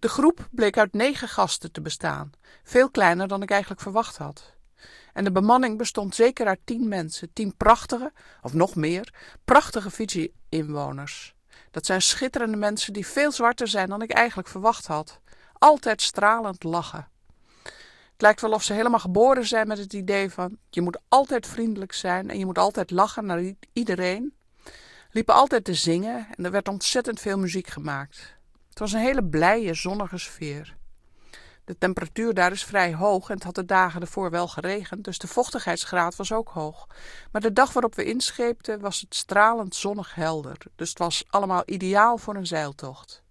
De groep bleek uit 9 gasten te bestaan, veel kleiner dan ik eigenlijk verwacht had. En de bemanning bestond zeker uit 10 mensen, 10 prachtige, of nog meer, prachtige Fiji-inwoners. Dat zijn schitterende mensen die veel zwarter zijn dan ik eigenlijk verwacht had. Altijd stralend lachen. Het lijkt wel of ze helemaal geboren zijn met het idee van: je moet altijd vriendelijk zijn en je moet altijd lachen naar iedereen. Liepen altijd te zingen en er werd ontzettend veel muziek gemaakt. Het was een hele blije, zonnige sfeer. De temperatuur daar is vrij hoog en het had de dagen ervoor wel geregend, dus de vochtigheidsgraad was ook hoog. Maar de dag waarop we inscheepten was het stralend zonnig helder, dus het was allemaal ideaal voor een zeiltocht.